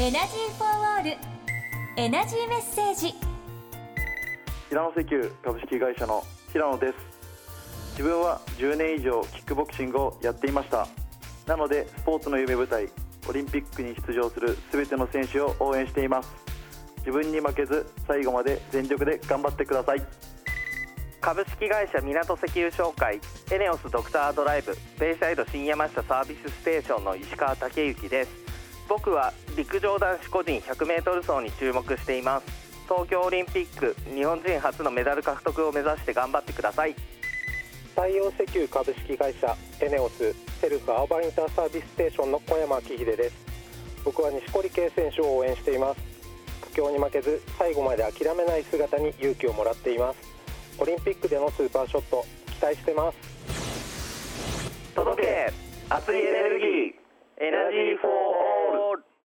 エナジーフォーオールエナジーメッセージ。 平野石油株式会社の平野です。自分は10年以上キックボクシングをやっていました。なのでスポーツの夢舞台オリンピックに出場する全ての選手を応援しています。自分に負けず最後まで全力で頑張ってください。 株式会社港石油商会エネオスドクタードライブベイサイド新山下サービスステーションの石川武之です。僕は陸上男子個人 100m 走に注目しています。東京オリンピック日本人初のメダル獲得を目指して頑張ってください。 太陽石油株式会社エネオスセルフアーバンインターサービスステーションの小山明秀です。僕は西堀圭選手を応援しています。苦境に負けず最後まで諦めない姿に勇気をもらっています。オリンピックでのスーパーショット期待してます。 届け熱いエネルギーエナジーフォーオール。